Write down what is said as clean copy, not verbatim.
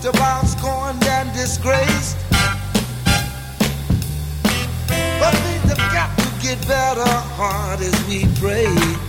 talked about, scorned and disgraced. But things have got to get better, hard as we pray.